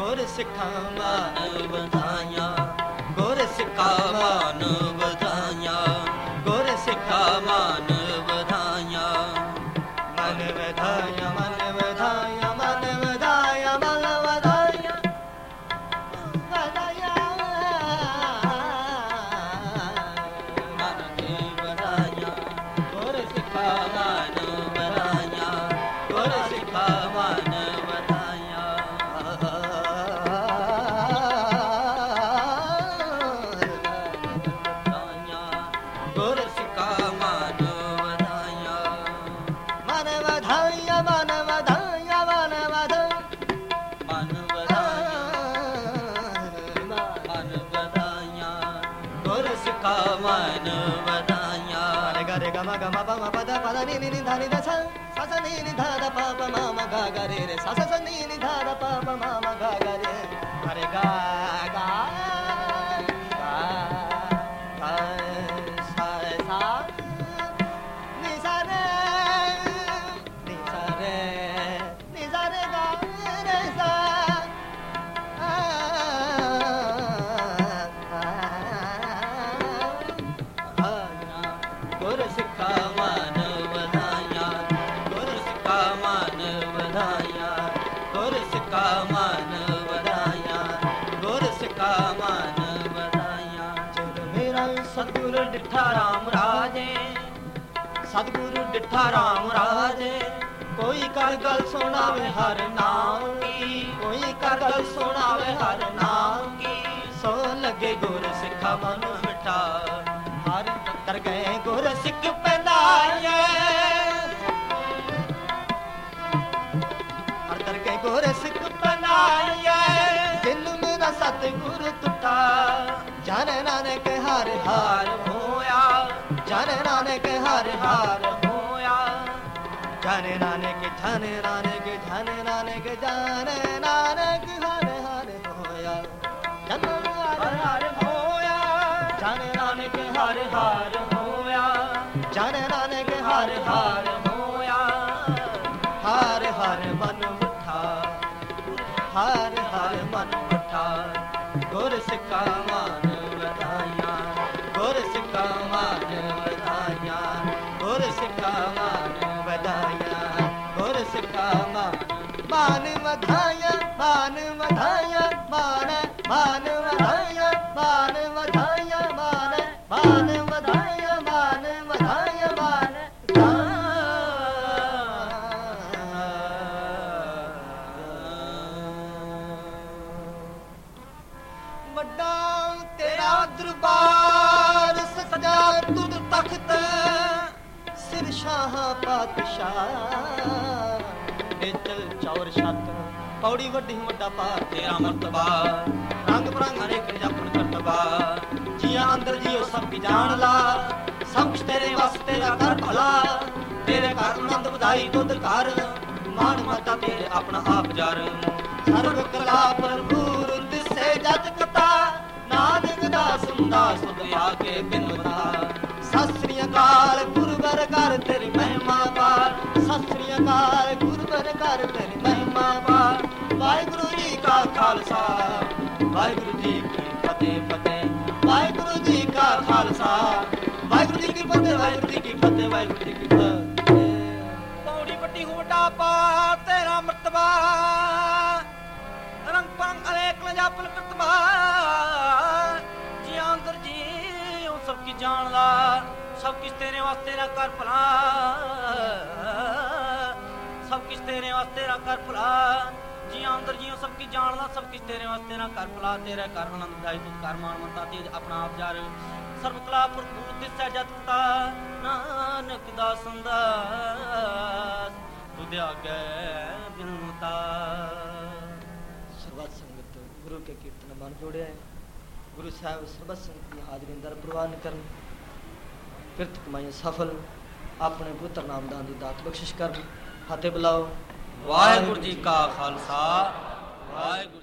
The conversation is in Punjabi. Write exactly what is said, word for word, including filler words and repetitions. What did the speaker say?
ਗੁਰ ਸਿੱਖਾਂ ਮਾਨ ਵਧਾਈਆਂ, ਗੁਰ ਸਿੱਖਾਂ ਮਾਨ ਵਧਾਈਆਂ, ਗੁਰ ਸਿੱਖਾਂ ਮਾਨ ਵਧਾਈਆਂ। ਮਨ ਵਧਾਈਆਂ, ਮਨ ਵਧਾਈਆਂ, ਮਨ ਵਧਾਈਆਂ, ਮਨ ਵਧਾਈਆਂ, ਵਧਾਈਆਂ। ਮਨ ਕੀ ਵਧਾਈਆਂ, ਗੁਰ ਸਿੱਖਾਂ ਮਾਨ ਵਧਾਈਆਂ, ਗੁਰ ਸਿੱਖਾਂ ਮਾਨ ਵਧਾਈਆਂ। ਗੁਰ ਸਿੱਖਾਂ ਮਾਨ ਵਧਾਈਆਂ, ਮਨ ਵਧਾਈਆਂ, ਮਨ ਵਧਾਈਆਂ, ਮਨ ਵਧਾਈਆਂ, ਮਨ ਵਧਾਈਆਂ, ਮਨ ਵਧਾਈਆਂ। ਗੁਰ ਸਿੱਖਾਂ ਮਾਨ ਵਧਾਈਆਂ। ਰੇ ਗਾ ਰੇ ਗਾ ਮਾ ਗਾ ਮਾ ਪਾ ਮਾ ਪਾ ਦਾ ਪਾ ਦਾ ਨੀ ਨੀ ਨੀ ਧਾ ਨੀ ਦਾ ਸਾ ਸਾ ਸਾ ਨੀ ਨੀ ਧਾ ਦਾ ਪਾ ਪਾ ਮਾ ਮਾ ਗਾ ਗਾ ਰੇ ਰੇ ਸਾ ਸਾ ਸਾ ਨੀ ਨੀ ਧਾ ਦਾ ਪਾ ਪਾ ਮਾ ਮਾ ਗਾ ਗਾ ਰੇ ਰੇ ਗਾ ਗਾ ਗਾ ਗਾ ਸਾ ਸਾ ਨੀ ਸਾ ਰੇ ਨੀ ਸਾ ਰੇ ਨੀ ਸਾ ਰੇ ਗਾ ਰੇ ਸਾ ਗੁਰ ਸਿੱਖਾਂ ਮਾਨ ਵਧਾਈਆਂ, ਗੁਰ ਸਿੱਖਾਂ ਮਾਨ ਵਧਾਈਆਂ, ਗੁਰ ਸਿੱਖਾਂ ਮਾਨ ਵਧਾਈਆਂ, ਗੁਰ ਸਿੱਖਾਂ ਮਾਨ ਵਧਾਈਆਂ। ਜਦ ਮੇਰਾ ਸਤਿਗੁਰ ਡਿਠਾ ਰਾਮ ਰਾਜੇ, ਸਤਿਗੁਰ ਡਿਠਾ ਰਾਮ ਰਾਜੇ, ਕੋਈ ਕਰ ਗੱਲ ਸੁਣਾਵੇ ਹਰ ਨਾਮ ਕੀ, ਕੋਈ ਕਰ ਗੱਲ ਸੁਣਾਵੇ ਹਰ ਨਾਮ ਕੀ। ਸੋ ਲੱਗੇ ਗੁਰ ਸਿੱਖਾਂ ਮਨ ਮਿਠਾ, ਹਰ ਕਰ ਗਏ ਗੁਰ ਸਿੱਖ ਪੈਂਦਾਈਏ, ਹਰ ਕਰ ਗਏ ਗੁਰ ਸਿੱਖ ਪੈਂਦਾਈਏ। ਜਿਨ ਮੇਰਾ ਸਤਿਗੁਰ ਟੁੱਟਾ, ਜਨ ਨਾਨਕ ਹਰ ਹਾਰ ਹੋਇਆ, ਜਨ ਨਾਨਕ ਹਰ ਹਾਰ ਹੋਇਆ। ਜਨ ਨਾਨਕ ਜਨ ਨਾਨਕ ਜਨ ਨਾਨਕ ਜਨ ਨਾਨਕ ਹਰ ਹਾਰ ਹੋਇਆ, ਜਨ ਹਰ ਹਾਰ ਹੋਇਆ। ਜਨ ਨਾਨਕ ਹਰ ਹਾਰ ਹੋਇਆ, ਜਨ ਨਾਨਕ ਹਰ ਹਾਰ ਹੋਇਆ। ਹਰ ਹਰ ਮਨ ਮਿੱਠਾ, ਹਰ ਹਰ ਮਨ ਮਿੱਠਾ। ਗੁਰ ਸਿੱਖਾਂ ਮਾਨ ਵਧਾਈਆਂ, ਗੁਰ ਸਿੱਖਾਂ ਮਾਨ ਵਧਾਈਆਂ, ਗੁਰ ਸਿੱਖਾਂ ਮਾਨ ਵਧਾਈਆਂ, ਗੁਰ ਸਿੱਖਾਂ ਮਾਨ ਮਾਨ ਵਧਾਈਆਂ, ਮਾਨ ਵਧਾਈਆਂ, ਮਾਨ ਮਾਨ ਵਧਾਈਆਂ, ਮਾਨ ਵਧਾਈਆਂ, ਮਾਨ ਮਾਨ ਵਧਾਈਆਂ, ਮਾਨ ਵਧਾਈਆਂ, ਮਾਨ ਵੱਡਾ ਤੇਰਾ ਦਰਬਾਰ ਸੱਜਾ ਤੁਧ ਤਖਤ, ਸਿਰ ਸ਼ਾਹ ਪਾਤਸ਼ਾਹ ਨਿਚਲ ਚੌਰ ਛੱਤ। ਪੌੜੀ ਵੱਡੀ ਵੱਡਾ ਭਾਰ ਤੇਰਾ ਮਰਤਬਾ, ਰੰਗ ਬਰੰਗ ਹਰੇਕ ਜਪਨ ਕਰਤਬਾ। ਜੀਆਂ ਅੰਦਰ ਜੀਓ ਸਭ ਕੀ ਜਾਣ ਲਾ, ਸਭ ਕੁਛ ਤੇਰੇ ਵਸ ਤੇਰਾ ਕਰ ਭਲਾ। ਤੇਰੇ ਘਰ ਆਨੰਦ ਵਧਾਈ ਦੁੱਧ ਘਰ, ਮਾਣ ਮਾਤਾ ਤੇਰੇ ਆਪਣਾ ਆਪ ਜਰ। ਸਰਬ ਕਲਾ ਭਰਪੂਰ ਦਿਸੇ ਜਦ ਕਤਾ, ਨਾਨਕ ਦਾਸ ਹੁੰਦਾ ਸੁਧ ਆ ਕੇ ਬਿਨਵਤਾ। ਸਤਿ ਸ੍ਰੀ ਅਕਾਲ ਗੁਰਬਰ ਕਰ ਤੇਰੀ ਮਹਿਮਾ ਪਾਰ, ਸਤਿ ਸ੍ਰੀ ਅਕਾਲ ਗੁਰਬਰ ਕਰ ਤੇਰੀ ਮਹਿਮਾ ਪਾਰ। ਵਾਹਿਗੁਰੂ ਜੀ ਕਾ ਖਾਲਸਾ, ਵਾਹਿਗੁਰੂ ਜੀ ਕੀ ਫਤਿਹ ਫਤਿਹ। ਵਾਹਿਗੁਰੂ ਜੀ ਕਾ ਖਾਲਸਾ, ਵਾਹਿਗੁਰੂ ਜੀ ਕੀ ਫਤਿਹ, ਵਾਹਿਗੁਰੂ ਜੀ ਕੀ ਫਤਿਹ, ਵਾਹਿਗੁਰੂ ਜੀ ਕੀ ਫਤਿਹ। ਪੌੜੀ ਵੱਡੀ ਵੱਡਾ ਪਾ ਤੇਰਾ ਮਰਤਬਾ, ਰੰਗ ਪੰਗ ਅਨੇਕ ਲਜਾਪਨ ਕਰਤਬਾ। ਜੀਆਂ ਅੰਦਰ ਜੀ ਸਭ ਕੀ ਜਾਣਦਾ, ਸਭ ਕਿਸ ਤੇਰੇ ਵਾਸਤੇ ਨਾ ਕਰ ਭਲਾ, ਸਭ ਕਿਸ ਤੇਰੇ ਵਾਸਤੇ ਨਾ ਕਰ ਭਲਾ। ਜੀਆਂ ਅੰਦਰ ਜੀਓ ਸਭ ਕੀ ਜਾਣਦਾ, ਸਭ ਕਿਸ ਤੇਰੇ ਵਾਸਤੇ ਨਾ ਕਰ ਭਲਾ। ਤੇਰੇ ਕਰ ਆਨੰਦ ਵਧਾਈ ਤੁਧ ਕਰ ਮਾਣ ਮਮਤਾ ਤੇਜ ਆਪਣਾ ਆਪ ਜਰ। ਸਰਬ ਕਲਾ ਭਰਪੂਰ ਦਿਸੈ ਜਤ ਕਤਾ, ਨਾਨਕ ਦਾਸ ਅੰਦਾਸ ਤੁਧ ਆਗੇ ਬਿਨੁਤਾ। ਸਰਬੱਤ ਸੰਗਤ ਗੁਰੂ ਕੇ ਕੀਰਤਨ ਮਨ ਜੋੜਿਆ ਹੈ। ਗੁਰੂ ਸਾਹਿਬ ਸਰਬੱਤ ਸੰਗਤ ਦੀ ਹਾਜ਼ਰੀ ਅੰਦਰ ਪ੍ਰਵਾਨ ਕਰਨ, ਕਿਰਤ ਕਮਾਈਆਂ ਸਫਲ, ਆਪਣੇ ਪੁੱਤਰ ਨਾਮਦਾਨ ਦੀ ਦਾਤ ਬਖਸ਼ਿਸ਼ ਕਰਨ। ਫਤਿਹ ਬੁਲਾਓ। ਵਾਹਿਗੁਰੂ ਜੀ ਕਾ ਖਾਲਸਾ, ਵਾਹਿਗੁਰੂ।